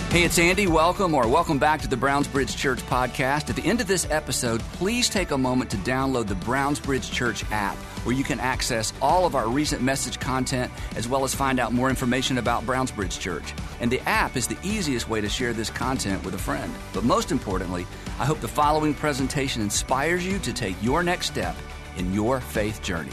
Hey, it's Andy. Welcome back to the Brownsbridge Church podcast. At the end of this episode, please take a moment to download the Brownsbridge Church app, where you can access all of our recent message content, as well as find out more information about Brownsbridge Church. And the app is the easiest way to share this content with a friend. But most importantly, I hope the following presentation inspires you to take your next step in your faith journey.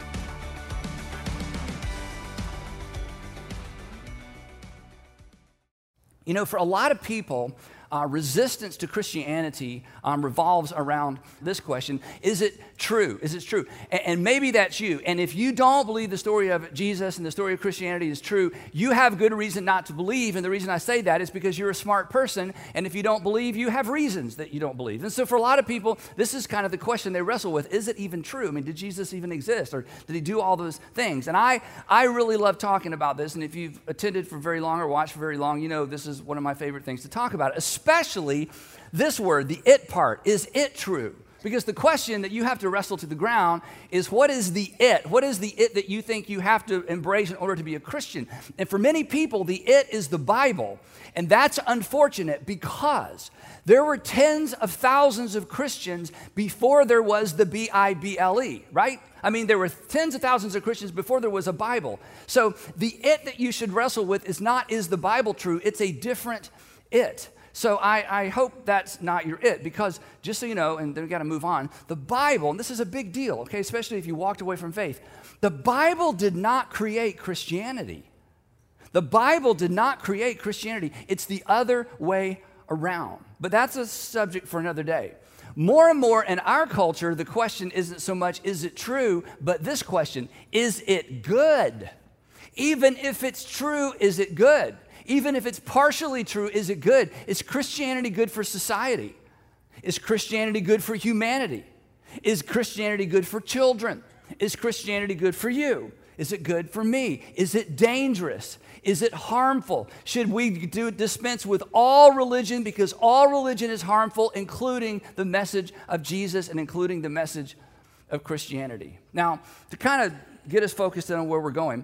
You know, for a lot of people, resistance to Christianity revolves around this question: is it true? Is it true? And maybe that's you. And if you don't believe the story of Jesus and the story of Christianity is true, you have good reason not to believe. And the reason I say that is because you're a smart person. And if you don't believe, you have reasons that you don't believe. And so for a lot of people, this is kind of the question they wrestle with. Is it even true? I mean, did Jesus even exist? Or did he do all those things? And I really love talking about this. And if you've attended for very long or watched for very long, you know this is one of my favorite things to talk about, especially this word, the it part. Is it true? Because the question that you have to wrestle to the ground is, what is the it? What is the it that you think you have to embrace in order to be a Christian? And for many people, the it is the Bible. And that's unfortunate because there were tens of thousands of Christians before there was the Bible, right? I mean, there were tens of thousands of Christians before there was a Bible. So the it that you should wrestle with is not, is the Bible true? It's a different it. So I hope that's not your it, because just so you know, and then we got to move on, the Bible, and this is a big deal, okay, especially if you walked away from faith, the Bible did not create Christianity. The Bible did not create Christianity. It's the other way around. But that's a subject for another day. More and more in our culture, the question isn't so much, is it true, but this question, is it good? Even if it's true, is it good? Even if it's partially true, is it good? Is Christianity good for society? Is Christianity good for humanity? Is Christianity good for children? Is Christianity good for you? Is it good for me? Is it dangerous? Is it harmful? Should we dispense with all religion because all religion is harmful, including the message of Jesus and including the message of Christianity? Now, to kind of get us focused on where we're going,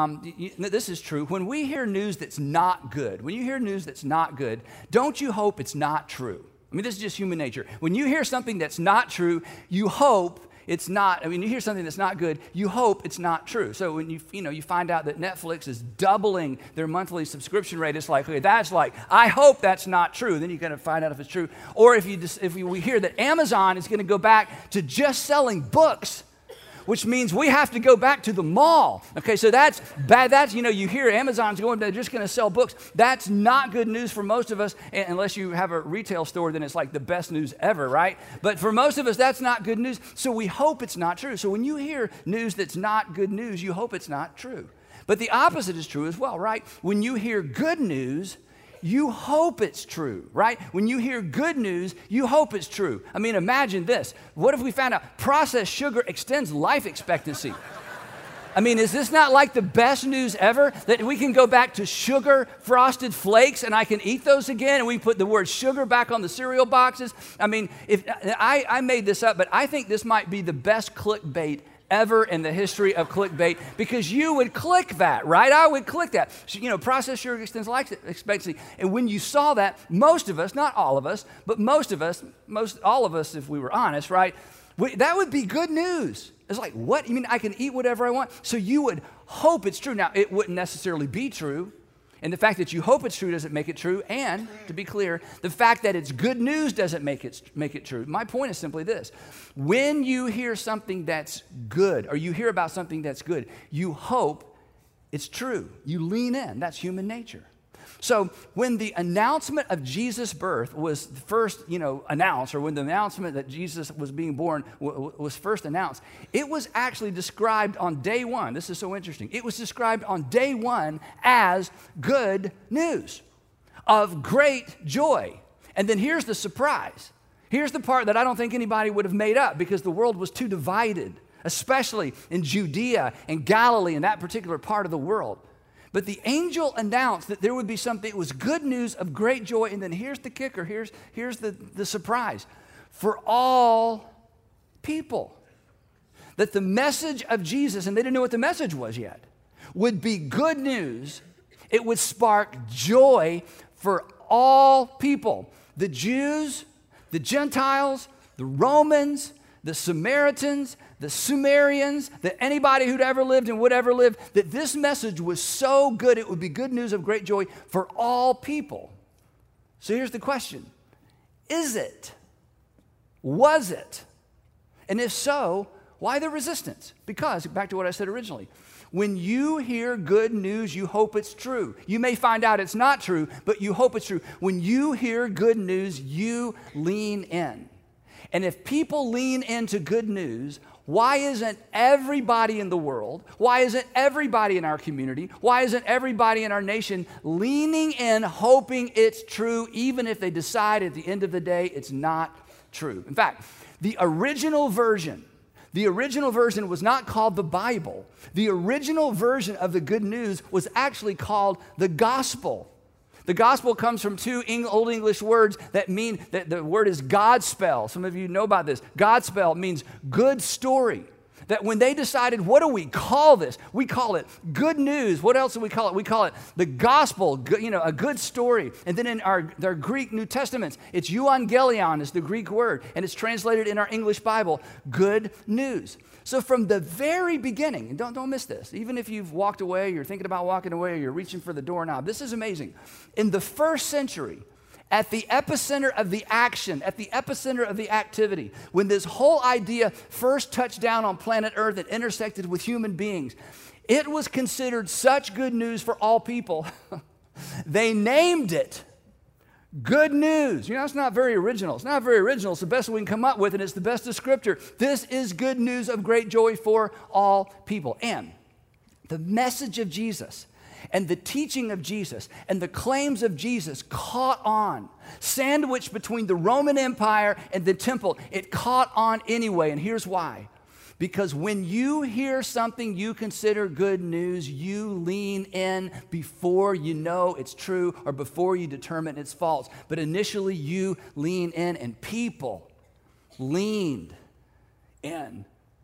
this is true. When we hear news that's not good, don't you hope it's not true? I mean, this is just human nature. When you hear something that's not true, you hope it's not. I mean, you hear something that's not good, you hope it's not true. So when you find out that Netflix is doubling their monthly subscription rate, it's like, okay, that's like, I hope that's not true. Then you kind of find out if it's true. Or if we hear that Amazon is going to go back to just selling books, which means we have to go back to the mall. Okay, so that's bad. That's, you hear Amazon's going, they're just going to sell books. That's not good news for most of us, unless you have a retail store, then it's like the best news ever, right? But for most of us, that's not good news, so we hope it's not true. So when you hear news that's not good news, you hope it's not true. But the opposite is true as well, right? When you hear good news, you hope it's true, right? When you hear good news, you hope it's true. I mean, imagine this. What if we found out processed sugar extends life expectancy? I mean, is this not like the best news ever? That we can go back to sugar frosted flakes and I can eat those again, and we put the word sugar back on the cereal boxes? I mean, if I made this up, but I think this might be the best clickbait ever in the history of clickbait, because you would click that, right? I would click that. Processed sugar extends life expectancy. And when you saw that, most of us, not all of us, but all of us, if we were honest, right? That would be good news. It's like, what? You mean I can eat whatever I want? So you would hope it's true. Now, it wouldn't necessarily be true. And the fact that you hope it's true doesn't make it true. And to be clear, the fact that it's good news doesn't make it true. My point is simply this. When you hear something that's good, or you hear about something that's good, you hope it's true. You lean in. That's human nature. So when the announcement of Jesus' birth was first, announced, or when the announcement that Jesus was being born was first announced, it was actually described on day one. This is so interesting. It was described on day one as good news of great joy. And then here's the surprise. Here's the part that I don't think anybody would have made up, because the world was too divided, especially in Judea and Galilee and that particular part of the world. But the angel announced that there would be something. It was good news of great joy. And then here's the kicker. Here's the surprise. For all people. That the message of Jesus, and they didn't know what the message was yet, would be good news. It would spark joy for all people. The Jews, the Gentiles, the Romans, the Samaritans, the Sumerians, that anybody who'd ever lived and would ever live, that this message was so good, it would be good news of great joy for all people. So here's the question. Is it? Was it? And if so, why the resistance? Because, back to what I said originally, when you hear good news, you hope it's true. You may find out it's not true, but you hope it's true. When you hear good news, you lean in. And if people lean into good news, why isn't everybody in the world, why isn't everybody in our community, why isn't everybody in our nation leaning in, hoping it's true, even if they decide at the end of the day it's not true? In fact, the original version was not called the Bible. The original version of the good news was actually called the gospel. The gospel comes from two Old English words that mean, that the word is Godspell. Some of you know about this. Godspell means good story. That when they decided, what do we call this? We call it good news. What else do we call it? We call it the gospel, a good story. And then in their Greek New Testaments, it's euangelion is the Greek word, and it's translated in our English Bible, good news. So from the very beginning, and don't miss this, even if you've walked away, you're thinking about walking away, or you're reaching for the doorknob, this is amazing. In the first century, at the epicenter of the action, at the epicenter of the activity, when this whole idea first touched down on planet Earth and intersected with human beings, it was considered such good news for all people. They named it good news. It's not very original. It's not very original. It's the best we can come up with, and it's the best descriptor. This is good news of great joy for all people. And the message of Jesus and the teaching of Jesus and the claims of Jesus caught on. Sandwiched between the Roman Empire and the temple, it caught on anyway, and here's why. Because when you hear something you consider good news, you lean in before you know it's true or before you determine it's false. But initially you lean in, and people leaned in.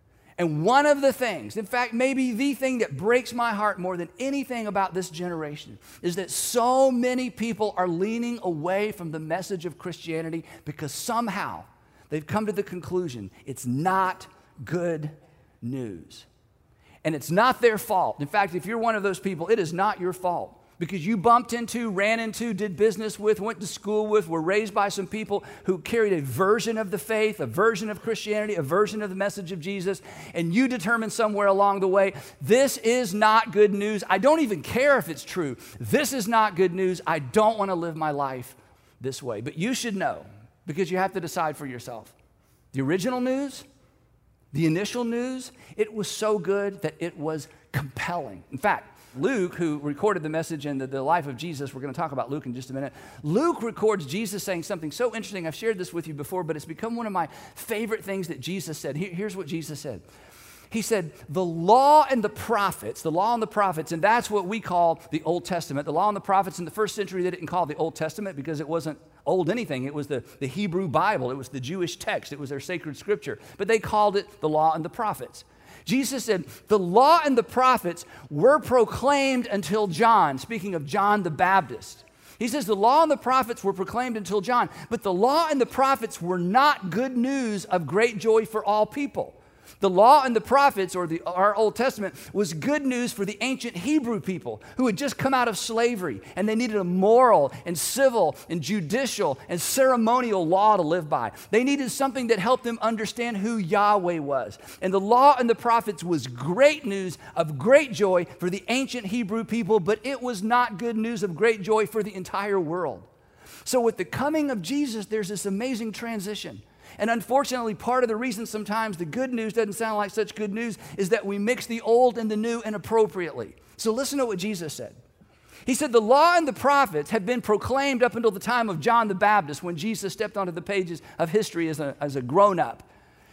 And one of the things, in fact, maybe the thing that breaks my heart more than anything about this generation, is that so many people are leaning away from the message of Christianity because somehow they've come to the conclusion it's not good news. And it's not their fault. In fact, if you're one of those people, it is not your fault. Because you bumped into, ran into, did business with, went to school with, were raised by some people who carried a version of the faith, a version of Christianity, a version of the message of Jesus, and you determined somewhere along the way, this is not good news. I don't even care if it's true. This is not good news. I don't want to live my life this way. But you should know, because you have to decide for yourself. The original news, the initial news, it was so good that it was compelling. In fact, Luke, who recorded the message and the life of Jesus, we're going to talk about Luke in just a minute. Luke records Jesus saying something so interesting. I've shared this with you before, but it's become one of my favorite things that Jesus said. Here's what Jesus said. He said, the law and the prophets, and that's what we call the Old Testament. The law and the prophets in the first century, they didn't call the Old Testament because it wasn't old anything. It was the Hebrew Bible. It was the Jewish text. It was their sacred scripture. But they called it the law and the prophets. Jesus said, the law and the prophets were proclaimed until John, speaking of John the Baptist. He says the law and the prophets were proclaimed until John, but the law and the prophets were not good news of great joy for all people. The law and the prophets, or our Old Testament, was good news for the ancient Hebrew people who had just come out of slavery, and they needed a moral and civil and judicial and ceremonial law to live by. They needed something that helped them understand who Yahweh was. And the law and the prophets was great news of great joy for the ancient Hebrew people, but it was not good news of great joy for the entire world. So with the coming of Jesus, there's this amazing transition. And unfortunately, part of the reason sometimes the good news doesn't sound like such good news is that we mix the old and the new inappropriately. So listen to what Jesus said. He said, the law and the prophets had been proclaimed up until the time of John the Baptist, when Jesus stepped onto the pages of history as a grown-up.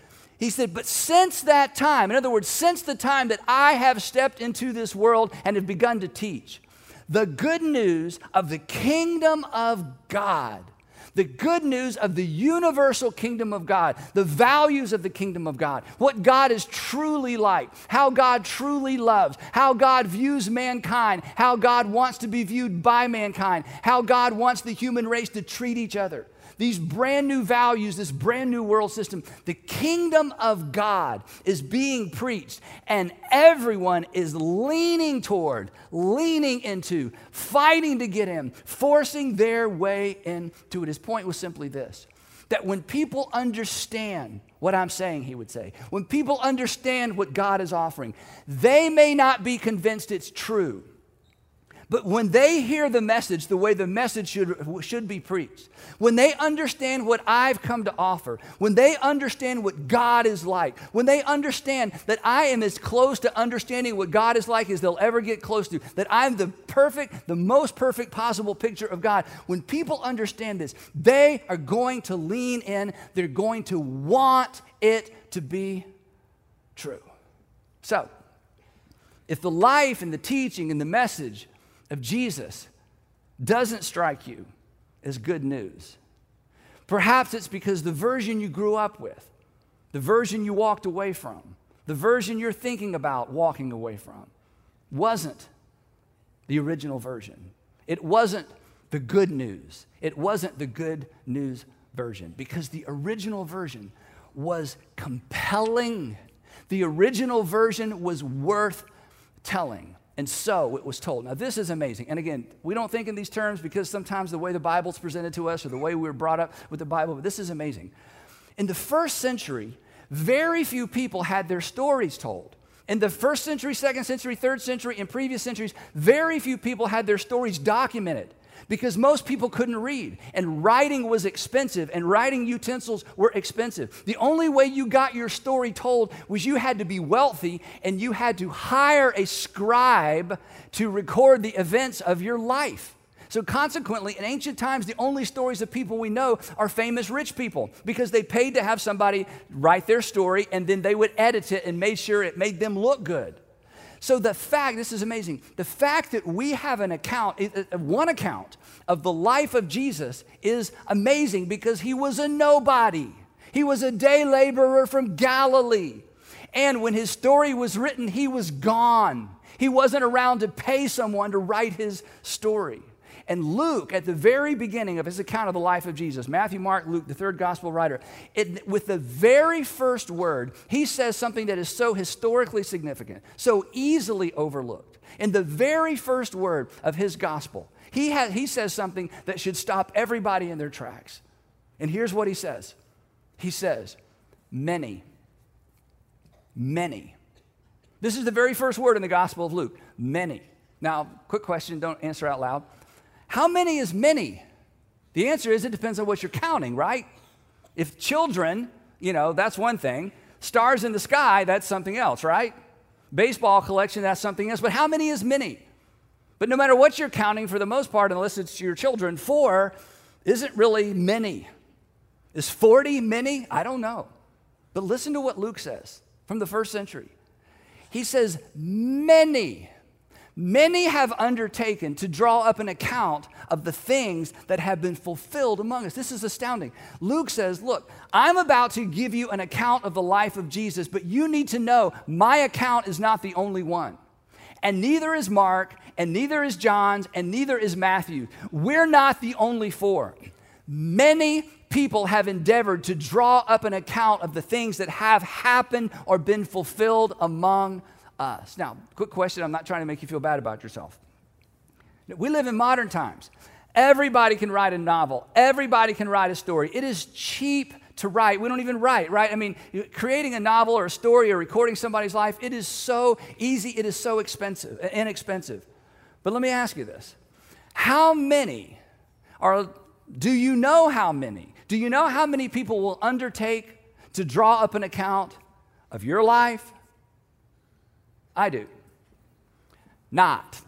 He said, but since that time, in other words, since the time that I have stepped into this world and have begun to teach, the good news of the kingdom of God, The good news of the universal kingdom of God, the values of the kingdom of God, what God is truly like, how God truly loves, how God views mankind, how God wants to be viewed by mankind, how God wants the human race to treat each other. These brand new values, this brand new world system, the kingdom of God is being preached, and everyone is leaning toward, leaning into, fighting to get in, forcing their way into it. His point was simply this, that when people understand what I'm saying, he would say, when people understand what God is offering, they may not be convinced it's true. But when they hear the message the way the message should be preached, when they understand what I've come to offer, when they understand what God is like, when they understand that I am as close to understanding what God is like as they'll ever get close to, that I'm the most perfect possible picture of God, when people understand this, they are going to lean in, they're going to want it to be true. So, if the life and the teaching and the message of Jesus doesn't strike you as good news, perhaps it's because the version you grew up with, the version you walked away from, the version you're thinking about walking away from, wasn't the original version. It wasn't the good news. It wasn't the good news version, because the original version was compelling. The original version was worth telling. And so it was told. Now, this is amazing. And again, we don't think in these terms because sometimes the way the Bible's presented to us or the way we were brought up with the Bible, but this is amazing. In the first century, very few people had their stories told. In the first century, second century, third century, and previous centuries, very few people had their stories documented, because most people couldn't read, and writing was expensive, and writing utensils were expensive. The only way you got your story told was you had to be wealthy, and you had to hire a scribe to record the events of your life. So consequently, in ancient times, the only stories of people we know are famous rich people, because they paid to have somebody write their story, and then they would edit it and made sure it made them look good. So the fact, this is amazing, the fact that we have an account, one account of the life of Jesus is amazing, because he was a nobody. He was a day laborer from Galilee. And when his story was written, he was gone. He wasn't around to pay someone to write his story. And Luke, at the very beginning of his account of the life of Jesus, Matthew, Mark, Luke, the third gospel writer, with the very first word, he says something that is so historically significant, so easily overlooked. In the very first word of his gospel, he says something that should stop everybody in their tracks. And here's what he says. He says, many. Many. This is the very first word in the Gospel of Luke, many. Now, quick question, don't answer out loud. How many is many? The answer is it depends on what you're counting, right? If children, that's one thing. Stars in the sky, that's something else, right? Baseball collection, that's something else. But how many is many? But no matter what you're counting, for the most part, unless it's your children, 4 isn't really many. Is 40 many? I don't know. But listen to what Luke says from the first century. He says, many have undertaken to draw up an account of the things that have been fulfilled among us. This is astounding. Luke says, look, I'm about to give you an account of the life of Jesus, but you need to know my account is not the only one. And neither is Mark, and neither is John's, and neither is Matthew. We're not the only 4. Many people have endeavored to draw up an account of the things that have happened or been fulfilled among us. Now, quick question. I'm not trying to make you feel bad about yourself. We live in modern times. Everybody can write a novel. Everybody can write a story. It is cheap to write. We don't even write, right? I mean, creating a novel or a story or recording somebody's life, it is so easy. It is so inexpensive. But let me ask you this. Do you know how many? Do you know how many people will undertake to draw up an account of your life? I do. Not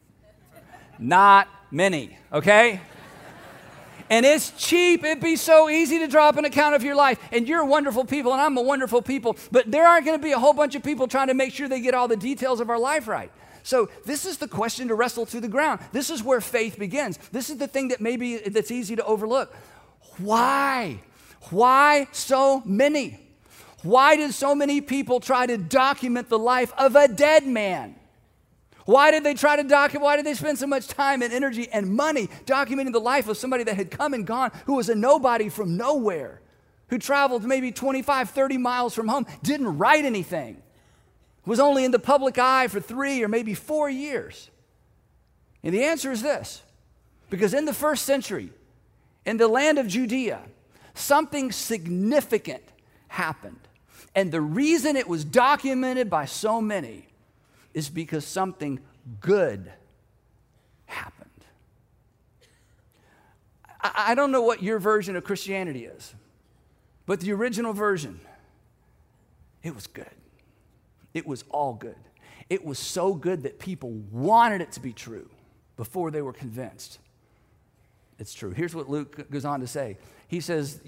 many, okay? And it's cheap. It'd be so easy to draw up an account of your life. And you're wonderful people, and I'm a wonderful people. But there aren't going to be a whole bunch of people trying to make sure they get all the details of our life right. So this is the question to wrestle to the ground. This is where faith begins. This is the thing that's easy to overlook. Why? Why so many? Why did so many people try to document the life of a dead man? Why did they try to document? Why did they spend so much time and energy and money documenting the life of somebody that had come and gone, who was a nobody from nowhere, who traveled maybe 25, 30 miles from home, didn't write anything, was only in the public eye for 3 or maybe 4 years? And the answer is this: because in the first century, in the land of Judea, something significant happened. And the reason it was documented by so many is because something good happened. I don't know what your version of Christianity is, but the original version, it was good. It was all good. It was so good that people wanted it to be true before they were convinced it's true. Here's what Luke goes on to say. He says,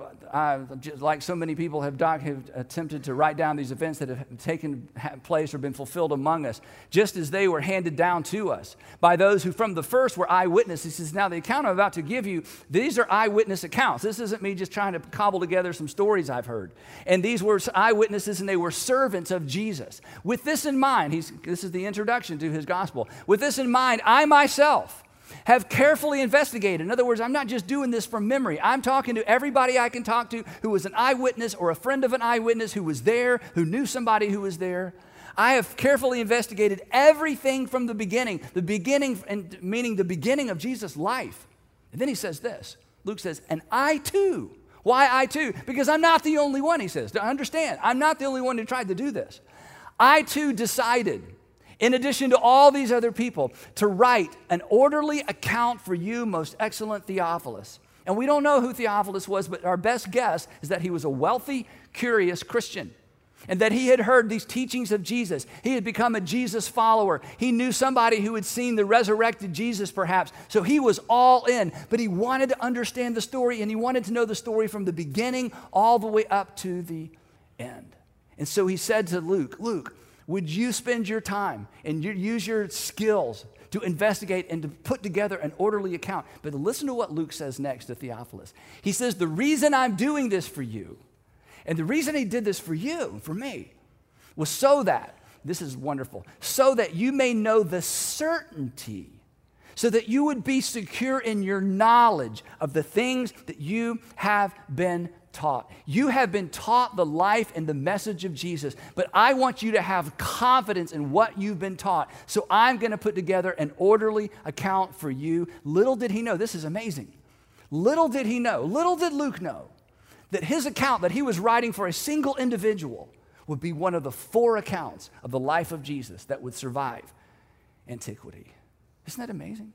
just like so many people have attempted to write down these events that have taken place or been fulfilled among us, just as they were handed down to us by those who from the first were eyewitnesses. He says, now the account I'm about to give you, these are eyewitness accounts. This isn't me just trying to cobble together some stories I've heard. And these were eyewitnesses, and they were servants of Jesus. With this in mind, this is the introduction to his gospel. With this in mind, I myself have carefully investigated. In other words, I'm not just doing this from memory. I'm talking to everybody I can talk to who was an eyewitness or a friend of an eyewitness who was there, who knew somebody who was there. I have carefully investigated everything from the beginning meaning the beginning of Jesus' life. And then he says this. Luke says, and I too. Why I too? Because I'm not the only one, he says. Understand, I'm not the only one who tried to do this. I too decided, in addition to all these other people, to write an orderly account for you, most excellent Theophilus. And we don't know who Theophilus was, but our best guess is that he was a wealthy, curious Christian, and that he had heard these teachings of Jesus. He had become a Jesus follower. He knew somebody who had seen the resurrected Jesus, perhaps. So he was all in, but he wanted to understand the story, and he wanted to know the story from the beginning all the way up to the end. And so he said to Luke, Luke, would you spend your time and use your skills to investigate and to put together an orderly account? But listen to what Luke says next to Theophilus. He says, the reason I'm doing this for you, and the reason he did this for you, for me, was so that, this is wonderful, so that you may know the certainty, so that you would be secure in your knowledge of the things that you have been taught. You have been taught the life and the message of Jesus, but I want you to have confidence in what you've been taught. So I'm going to put together an orderly account for you. Little did he know, this is amazing. Little did he know, little did Luke know, that his account that he was writing for a single individual would be one of the 4 accounts of the life of Jesus that would survive antiquity. Isn't that amazing?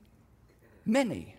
Many.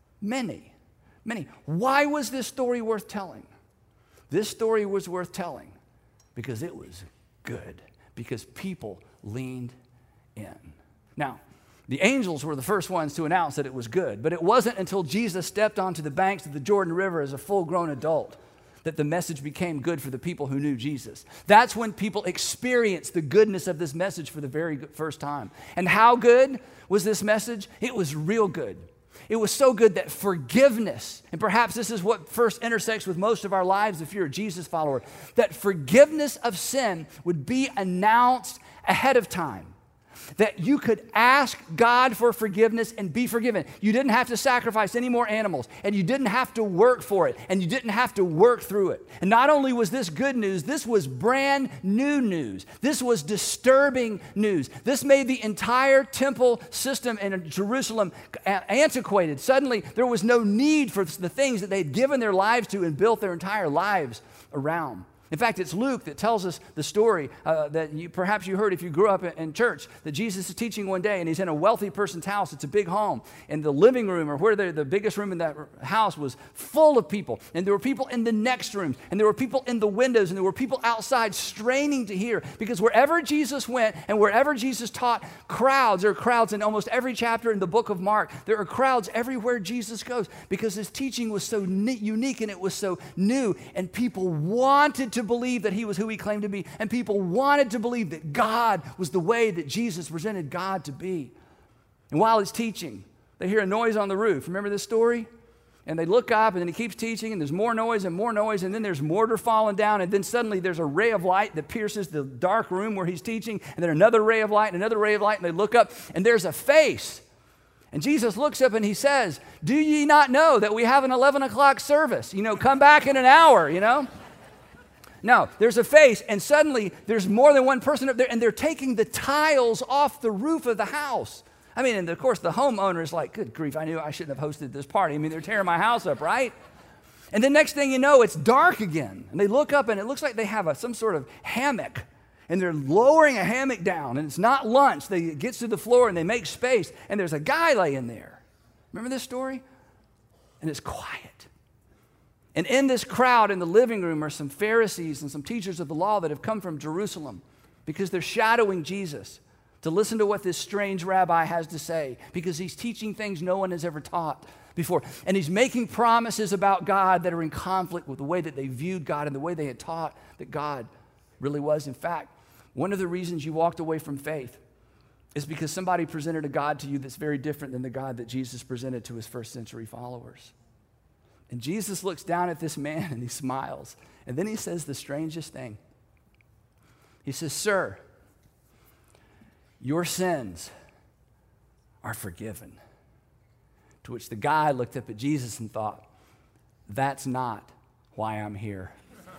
Why was this story worth telling? This story was worth telling because it was good, because people leaned in. Now, the angels were the first ones to announce that it was good, but it wasn't until Jesus stepped onto the banks of the Jordan River as a full-grown adult that the message became good for the people who knew Jesus. That's when people experienced the goodness of this message for the very first time. And how good was this message? It was real good. It was so good that forgiveness, and perhaps this is what first intersects with most of our lives if you're a Jesus follower, that forgiveness of sin would be announced ahead of time. That you could ask God for forgiveness and be forgiven. You didn't have to sacrifice any more animals, and you didn't have to work for it, and you didn't have to work through it. And not only was this good news, this was brand new news. This was disturbing news. This made the entire temple system in Jerusalem antiquated. Suddenly, there was no need for the things that they'd given their lives to and built their entire lives around. In fact, it's Luke that tells us the story that perhaps you heard if you grew up in church, that Jesus is teaching one day and he's in a wealthy person's house. It's a big home. And the living room, or where the biggest room in that house, was full of people. And there were people in the next rooms, and there were people in the windows, and there were people outside straining to hear. Because wherever Jesus went and wherever Jesus taught, there are crowds in almost every chapter in the book of Mark. There are crowds everywhere Jesus goes because his teaching was so unique and it was so new. And people wanted to believe that he was who he claimed to be. And people wanted to believe that God was the way that Jesus presented God to be. And while he's teaching, they hear a noise on the roof. Remember this story? And they look up, and then he keeps teaching, and there's more noise, and then there's mortar falling down, and then suddenly there's a ray of light that pierces the dark room where he's teaching, and then another ray of light, and another ray of light, and they look up, and there's a face. And Jesus looks up and he says, "Do ye not know that we have an 11 o'clock service? Come back in an hour, No, there's a face, and suddenly there's more than one person up there, and they're taking the tiles off the roof of the house. And of course, the homeowner is like, good grief, I knew I shouldn't have hosted this party. They're tearing my house up, right? And the next thing you know, it's dark again. And they look up, and it looks like they have some sort of hammock. And they're lowering a hammock down, and it's not lunch. It gets to the floor, and they make space, and there's a guy laying there. Remember this story? And it's quiet. And in this crowd in the living room are some Pharisees and some teachers of the law that have come from Jerusalem because they're shadowing Jesus to listen to what this strange rabbi has to say, because he's teaching things no one has ever taught before. And he's making promises about God that are in conflict with the way that they viewed God and the way they had taught that God really was. In fact, one of the reasons you walked away from faith is because somebody presented a God to you that's very different than the God that Jesus presented to his first century followers. And Jesus looks down at this man and he smiles. And then he says the strangest thing. He says, "Sir, your sins are forgiven." To which the guy looked up at Jesus and thought, "That's not why I'm here."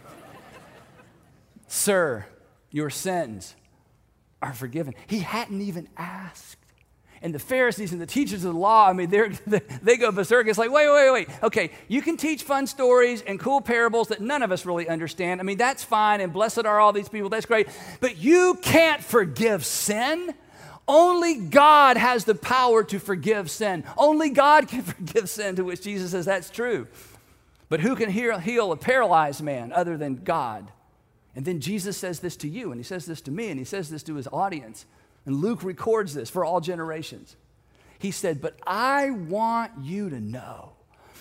"Sir, your sins are forgiven." He hadn't even asked. And the Pharisees and the teachers of the law, they go berserk. It's like, wait. Okay, you can teach fun stories and cool parables that none of us really understand. That's fine, and blessed are all these people. That's great. But you can't forgive sin. Only God has the power to forgive sin. Only God can forgive sin, to which Jesus says that's true. But who can heal a paralyzed man other than God? And then Jesus says this to you, and he says this to me, and he says this to his audience. And Luke records this for all generations. He said, "But I want you to know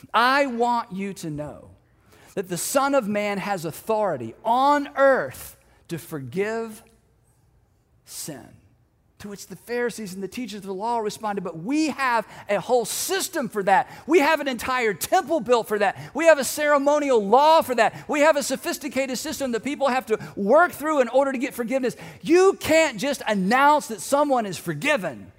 that the Son of Man has authority on earth to forgive sin." To which the Pharisees and the teachers of the law responded, "But we have a whole system for that. We have an entire temple built for that. We have a ceremonial law for that. We have a sophisticated system that people have to work through in order to get forgiveness. You can't just announce that someone is forgiven."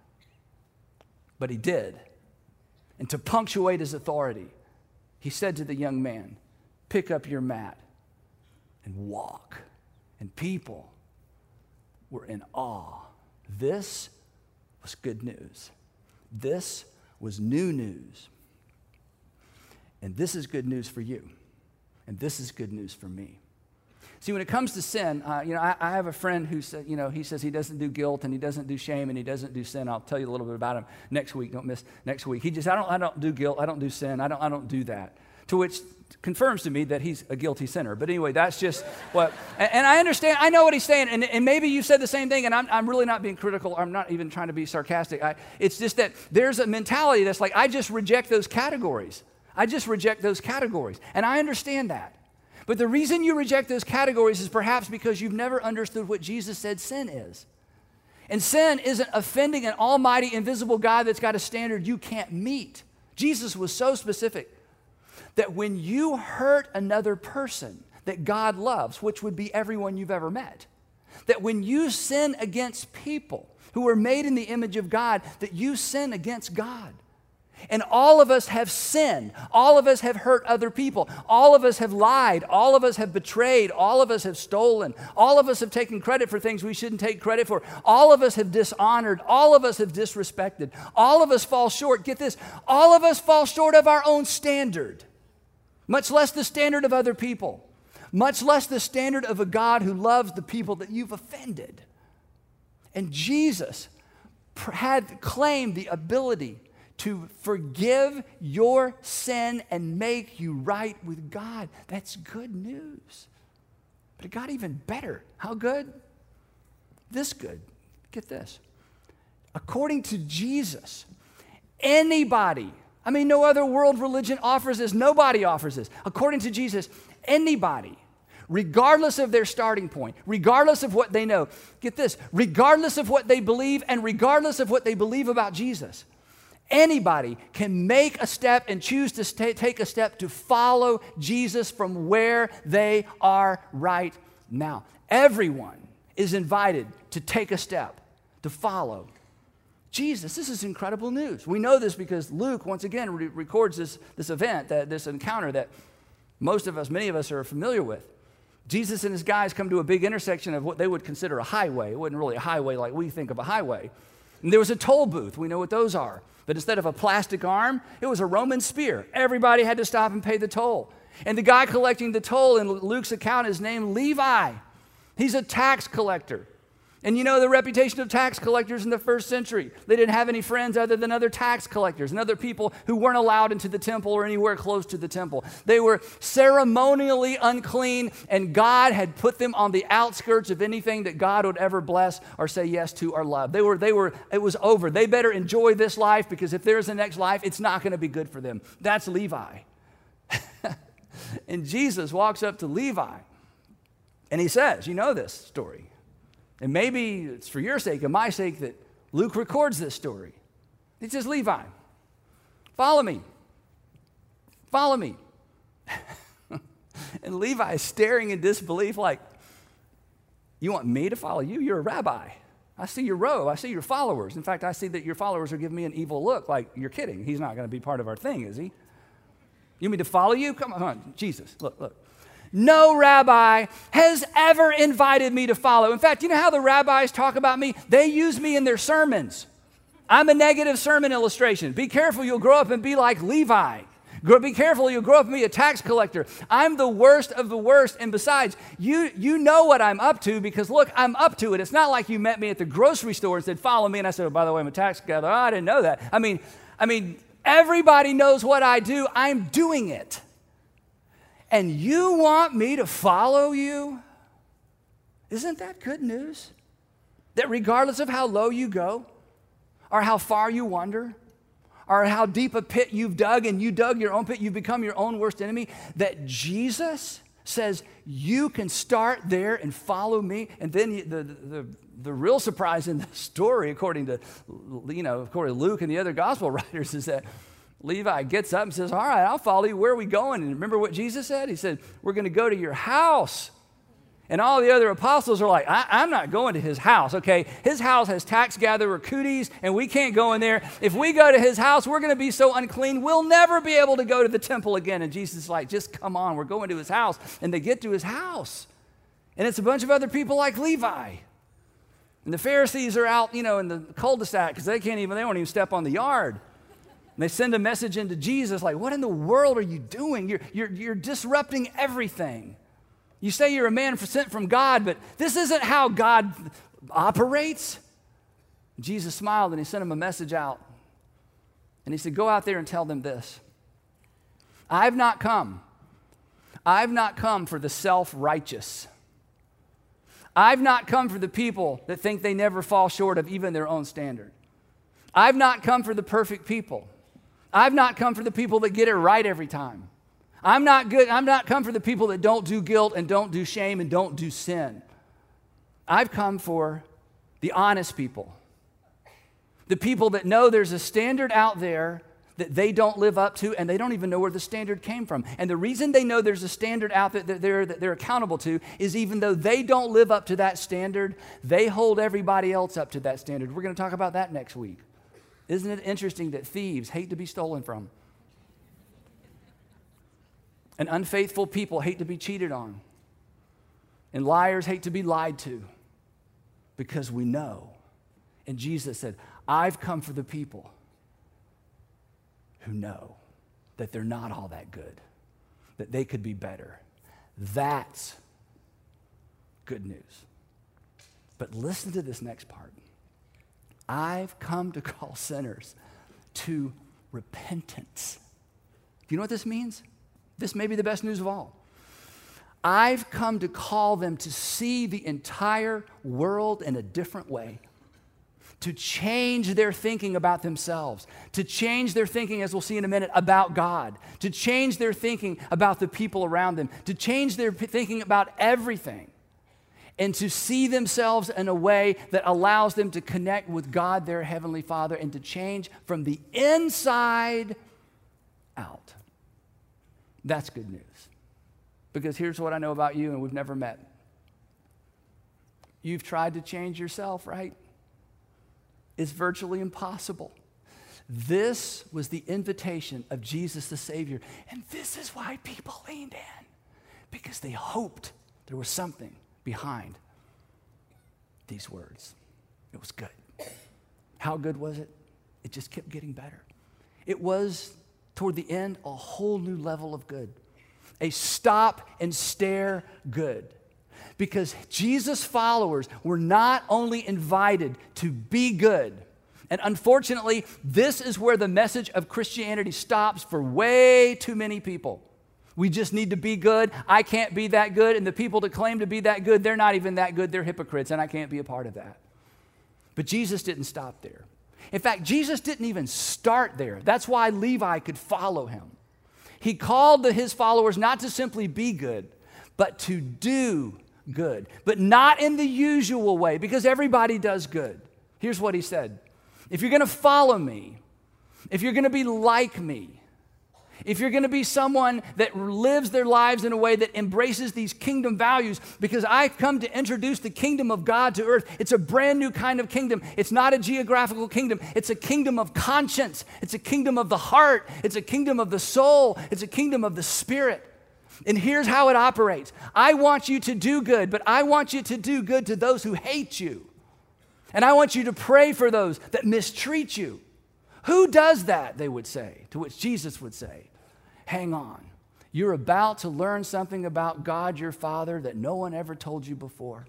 But he did. And to punctuate his authority, he said to the young man, "Pick up your mat and walk." And people were in awe. This was good news. This was new news. And this is good news for you. And this is good news for me. See, when it comes to sin, I have a friend who said, he says he doesn't do guilt and he doesn't do shame and he doesn't do sin. I'll tell you a little bit about him next week. Don't miss next week. He just, I don't do guilt. I don't do sin. I don't do that. To which confirms to me that he's a guilty sinner. But anyway, that's just what, and I understand, I know what he's saying, and maybe you said the same thing, and I'm really not being critical, I'm not even trying to be sarcastic. It's just that there's a mentality that's like, I just reject those categories. And I understand that. But the reason you reject those categories is perhaps because you've never understood what Jesus said sin is. And sin isn't offending an almighty, invisible God that's got a standard you can't meet. Jesus was so specific that when you hurt another person that God loves, which would be everyone you've ever met, that when you sin against people who are made in the image of God, that you sin against God. And all of us have sinned. All of us have hurt other people. All of us have lied. All of us have betrayed. All of us have stolen. All of us have taken credit for things we shouldn't take credit for. All of us have dishonored. All of us have disrespected. All of us fall short. Get this. All of us fall short of our own standard, much less the standard of other people, much less the standard of a God who loves the people that you've offended. And Jesus had claimed the ability to forgive your sin and make you right with God. That's good news. But it got even better. How good? This good. Get this. According to Jesus, anybody, no other world religion offers this. Nobody offers this. According to Jesus, anybody, regardless of their starting point, regardless of what they know, get this, regardless of what they believe and regardless of what they believe about Jesus, Anybody can make a step and choose to take a step to follow Jesus from where they are right now. Everyone is invited to take a step to follow Jesus. This is incredible news. We know this because Luke, once again, records this event, this encounter that many of us are familiar with. Jesus and his guys come to a big intersection of what they would consider a highway. It wasn't really a highway like we think of a highway. And there was a toll booth. We know what those are. But instead of a plastic arm, it was a Roman spear. Everybody had to stop and pay the toll. And the guy collecting the toll in Luke's account is named Levi. He's a tax collector. And you know the reputation of tax collectors in the first century. They didn't have any friends other than other tax collectors and other people who weren't allowed into the temple or anywhere close to the temple. They were ceremonially unclean, and God had put them on the outskirts of anything that God would ever bless or say yes to or love. It was over. They better enjoy this life, because if there's a next life, it's not going to be good for them. That's Levi. And Jesus walks up to Levi, and he says, you know this story. And maybe it's for your sake and my sake that Luke records this story. He says, Levi, follow me. Follow me. And Levi is staring in disbelief like, you want me to follow you? You're a rabbi. I see your robe. I see your followers. In fact, I see that your followers are giving me an evil look like, you're kidding. He's not going to be part of our thing, is he? You mean to follow you? Come on, Jesus, look. No rabbi has ever invited me to follow. In fact, you know how the rabbis talk about me? They use me in their sermons. I'm a negative sermon illustration. Be careful, you'll grow up and be like Levi. Be careful, you'll grow up and be a tax collector. I'm the worst of the worst. And besides, you know what I'm up to, because look, I'm up to it. It's not like you met me at the grocery store and said, follow me. And I said, oh, by the way, I'm a tax collector. Oh, I didn't know that. I mean, everybody knows what I do. I'm doing it. And you want me to follow you? Isn't that good news? That regardless of how low you go, or how far you wander, or how deep a pit you've dug and you dug your own pit, you've become your own worst enemy, that Jesus says you can start there and follow me. And then the real surprise in the story, according to Luke and the other gospel writers, is that Levi gets up and says, all right, I'll follow you. Where are we going? And remember what Jesus said? He said, we're going to go to your house. And all the other apostles are like, I'm not going to his house, okay? His house has tax gatherer cooties, and we can't go in there. If we go to his house, we're going to be so unclean, we'll never be able to go to the temple again. And Jesus is like, just come on, we're going to his house. And they get to his house, and it's a bunch of other people like Levi. And the Pharisees are out, in the cul-de-sac, because they won't even step on the yard. And they send a message into Jesus like, what in the world are you doing? You're disrupting everything. You say you're a man sent from God, but this isn't how God operates. Jesus smiled and he sent him a message out. And he said, go out there and tell them this. I've not come for the self-righteous. I've not come for the people that think they never fall short of even their own standard. I've not come for the perfect people. I've not come for the people that get it right every time. I'm not come for the people that don't do guilt and don't do shame and don't do sin. I've come for the honest people. The people that know there's a standard out there that they don't live up to, and they don't even know where the standard came from. And the reason they know there's a standard out there that they're accountable to is even though they don't live up to that standard, they hold everybody else up to that standard. We're going to talk about that next week. Isn't it interesting that thieves hate to be stolen from? And unfaithful people hate to be cheated on. And liars hate to be lied to. Because we know. And Jesus said, I've come for the people who know that they're not all that good. That they could be better. That's good news. But listen to this next part. I've come to call sinners to repentance. Do you know what this means? This may be the best news of all. I've come to call them to see the entire world in a different way, to change their thinking about themselves, to change their thinking, as we'll see in a minute, about God, to change their thinking about the people around them, to change their thinking about everything. and to see themselves in a way that allows them to connect with God, their Heavenly Father, and to change from the inside out. That's good news. Because here's what I know about you, and we've never met. You've tried to change yourself, right? It's virtually impossible. This was the invitation of Jesus the Savior, and this is why people leaned in, because they hoped there was something behind these words. It was good. How good was it? It just kept getting better. It was, toward the end, a whole new level of good. A stop and stare good. Because Jesus' followers were not only invited to be good, and unfortunately, this is where the message of Christianity stops for way too many people. We just need to be good. I can't be that good. And the people that claim to be that good, they're not even that good. They're hypocrites, and I can't be a part of that. But Jesus didn't stop there. In fact, Jesus didn't even start there. That's why Levi could follow him. He called his followers not to simply be good, but to do good. But not in the usual way, because everybody does good. Here's what he said. If you're going to follow me, if you're going to be like me, if you're going to be someone that lives their lives in a way that embraces these kingdom values, because I've come to introduce the kingdom of God to earth. It's a brand new kind of kingdom. It's not a geographical kingdom. It's a kingdom of conscience. It's a kingdom of the heart. It's a kingdom of the soul. It's a kingdom of the spirit. And here's how it operates. I want you to do good, but I want you to do good to those who hate you. And I want you to pray for those that mistreat you. Who does that, they would say, to which Jesus would say, hang on. You're about to learn something about God, your Father, that no one ever told you before.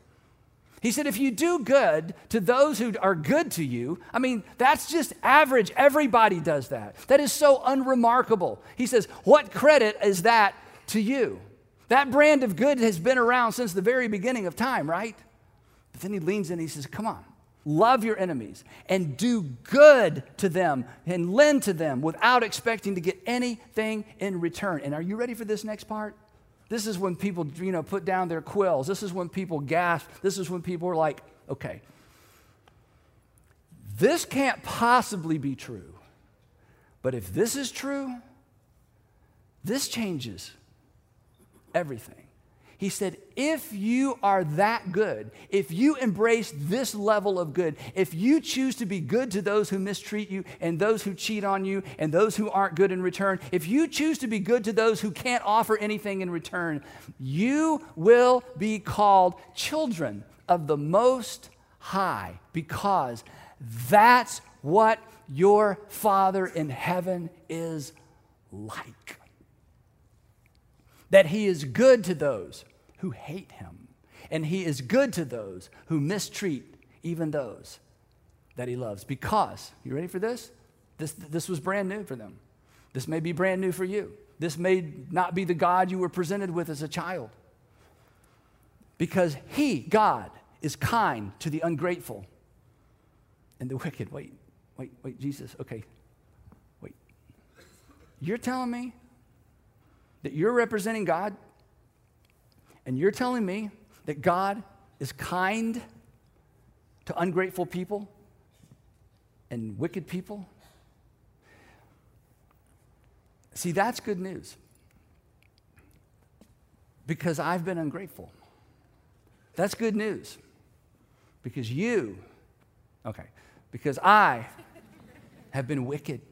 He said, if you do good to those who are good to you, I mean, that's just average. Everybody does that. That is so unremarkable. He says, what credit is that to you? That brand of good has been around since the very beginning of time, right? But then he leans in and he says, come on. Love your enemies and do good to them and lend to them without expecting to get anything in return. And are you ready for this next part? This is when people, put down their quills. This is when people gasp. This is when people are like, okay, this can't possibly be true. But if this is true, this changes everything. He said, if you are that good, if you embrace this level of good, if you choose to be good to those who mistreat you and those who cheat on you and those who aren't good in return, if you choose to be good to those who can't offer anything in return, you will be called children of the Most High, because that's what your Father in heaven is like. That he is good to those who hate him, and he is good to those who mistreat even those that he loves. Because, you ready for this? This was brand new for them. This may be brand new for you. This may not be the God you were presented with as a child. Because he, God, is kind to the ungrateful and the wicked. Wait, Jesus, okay, wait. You're telling me that you're representing God? And you're telling me that God is kind to ungrateful people and wicked people? See, that's good news. Because I've been ungrateful. That's good news. Because I have been wicked.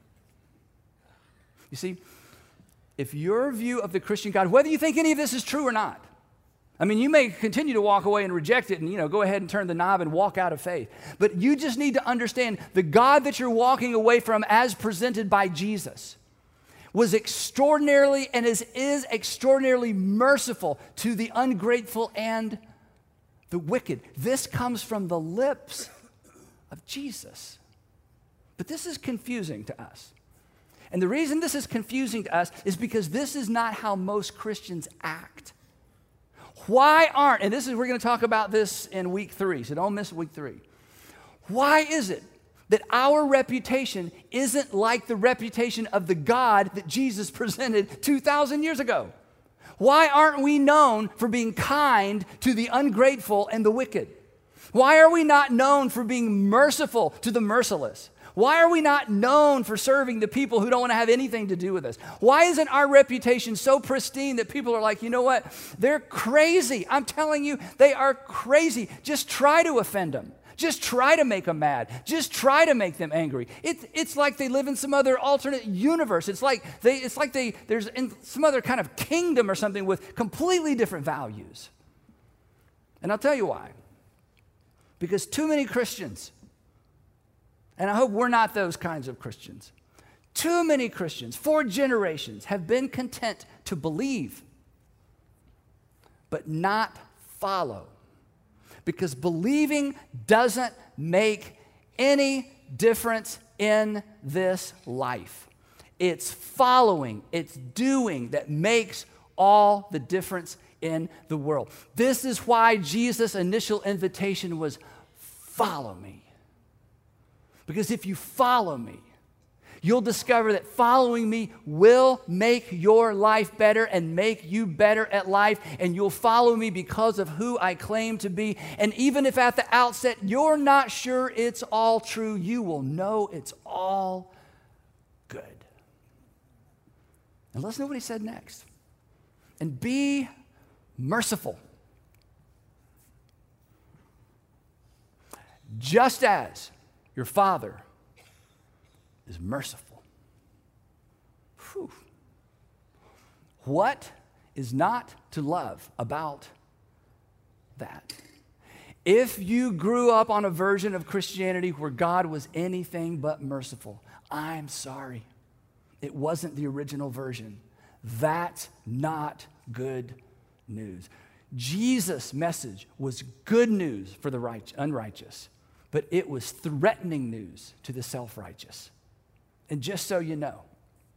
You see, if your view of the Christian God, whether you think any of this is true or not, I mean, you may continue to walk away and reject it and, go ahead and turn the knob and walk out of faith. But you just need to understand the God that you're walking away from as presented by Jesus was extraordinarily and is extraordinarily merciful to the ungrateful and the wicked. This comes from the lips of Jesus. But this is confusing to us. And the reason this is confusing to us is because this is not how most Christians act. Why aren't, and we're going to talk about this in week 3, so don't miss week 3. Why is it that our reputation isn't like the reputation of the God that Jesus presented 2,000 years ago? Why aren't we known for being kind to the ungrateful and the wicked? Why are we not known for being merciful to the merciless? Why are we not known for serving the people who don't want to have anything to do with us? Why isn't our reputation so pristine that people are like, you know what? They're crazy. I'm telling you, they are crazy. Just try to offend them. Just try to make them mad. Just try to make them angry. It's like they live in some other alternate universe. It's like there's in some other kind of kingdom or something with completely different values. And I'll tell you why. Because too many Christians, and I hope we're not those kinds of Christians, too many Christians for generations have been content to believe, but not follow. Because believing doesn't make any difference in this life. It's following, it's doing that makes all the difference in the world. This is why Jesus' initial invitation was, follow me. Because if you follow me, you'll discover that following me will make your life better and make you better at life. And you'll follow me because of who I claim to be. And even if at the outset you're not sure it's all true, you will know it's all good. And listen to what he said next. And be merciful, just as your Father is merciful. Whew. What is not to love about that? If you grew up on a version of Christianity where God was anything but merciful, I'm sorry. It wasn't the original version. That's not good news. Jesus' message was good news for the unrighteous, but it was threatening news to the self-righteous. And just so you know,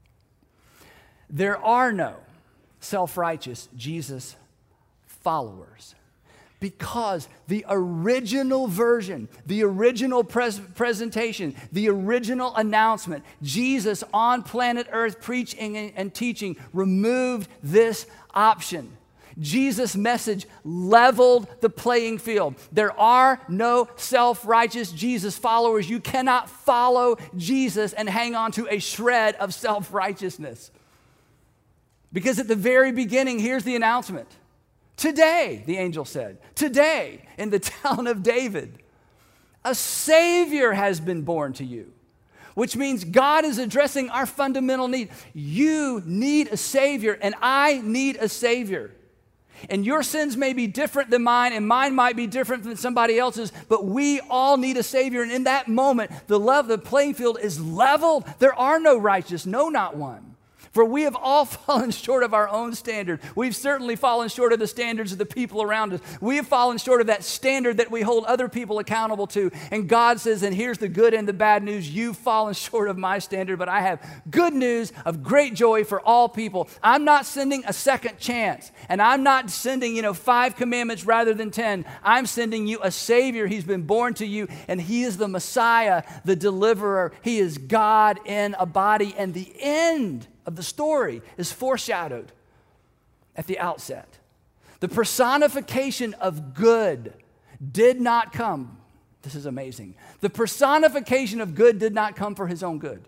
there are no self-righteous Jesus followers, because the original version, the original presentation, the original announcement, Jesus on planet Earth preaching and teaching removed this option. Jesus' message leveled the playing field. There are no self-righteous Jesus followers. You cannot follow Jesus and hang on to a shred of self-righteousness. Because at the very beginning, here's the announcement. Today, the angel said, today in the town of David, a Savior has been born to you. Which means God is addressing our fundamental need. You need a Savior, and I need a Savior. And your sins may be different than mine, and mine might be different than somebody else's, but we all need a Savior. And in that moment, the playing field is leveled. There are no righteous, no, not one. For we have all fallen short of our own standard. We've certainly fallen short of the standards of the people around us. We have fallen short of that standard that we hold other people accountable to. And God says, and here's the good and the bad news, you've fallen short of my standard, but I have good news of great joy for all people. I'm not sending a second chance, and I'm not sending, 5 commandments rather than 10. I'm sending you a Savior. He's been born to you, and He is the Messiah, the deliverer. He is God in a body, and the end of the story is foreshadowed at the outset. The personification of good did not come. This is amazing. The personification of good did not come for His own good.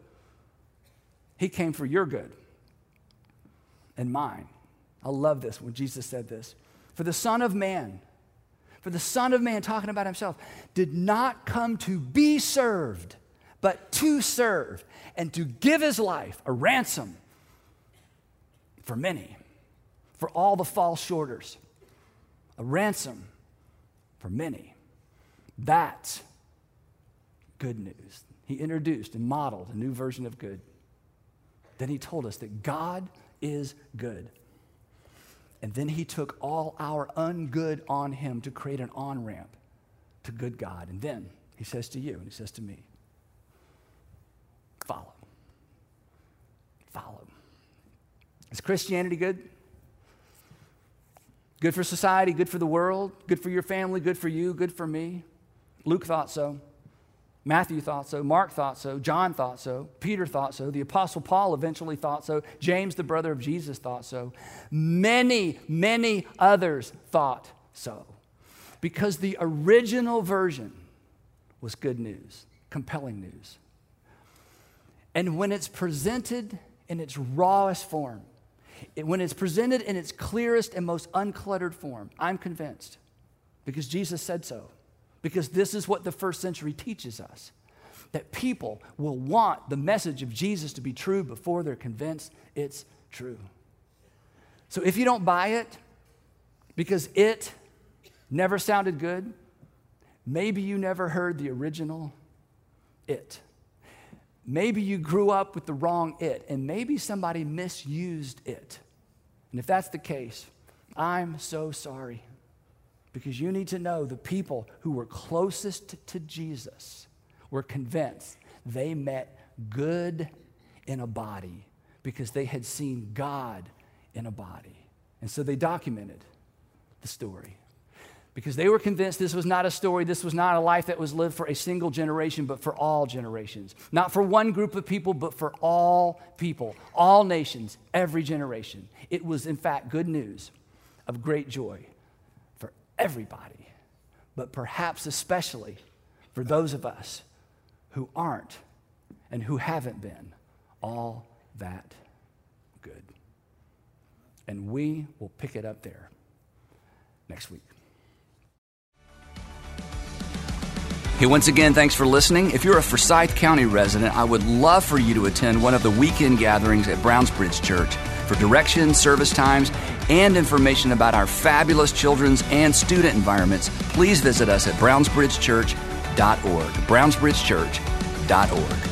He came for your good and mine. I love this when Jesus said this. For the Son of Man, talking about Himself, did not come to be served, but to serve and to give His life a ransom for many, for all the false shorters, a ransom for many. That's good news. He introduced and modeled a new version of good. Then He told us that God is good. And then He took all our ungood on Him to create an on-ramp to good God. And then He says to you and He says to me, follow. Follow. Is Christianity good? Good for society, good for the world, good for your family, good for you, good for me? Luke thought so. Matthew thought so, Mark thought so, John thought so, Peter thought so, the Apostle Paul eventually thought so, James, the brother of Jesus, thought so. Many, many others thought so. Because the original version was good news, compelling news. And when it's presented in its rawest form, when it's presented in its clearest and most uncluttered form, I'm convinced, because Jesus said so, because this is what the first century teaches us, that people will want the message of Jesus to be true before they're convinced it's true. So if you don't buy it because it never sounded good, maybe you never heard the original it. Maybe you grew up with the wrong it, and maybe somebody misused it. And if that's the case, I'm so sorry. Because you need to know the people who were closest to Jesus were convinced they met good in a body because they had seen God in a body. And so they documented the story. Because they were convinced this was not a story, this was not a life that was lived for a single generation, but for all generations. Not for one group of people, but for all people, all nations, every generation. It was, in fact, good news of great joy for everybody, but perhaps especially for those of us who aren't and who haven't been all that good. And we will pick it up there next week. Hey, once again, thanks for listening. If you're a Forsyth County resident, I would love for you to attend one of the weekend gatherings at Brownsbridge Church. For directions, service times, and information about our fabulous children's and student environments, please visit us at brownsbridgechurch.org. brownsbridgechurch.org.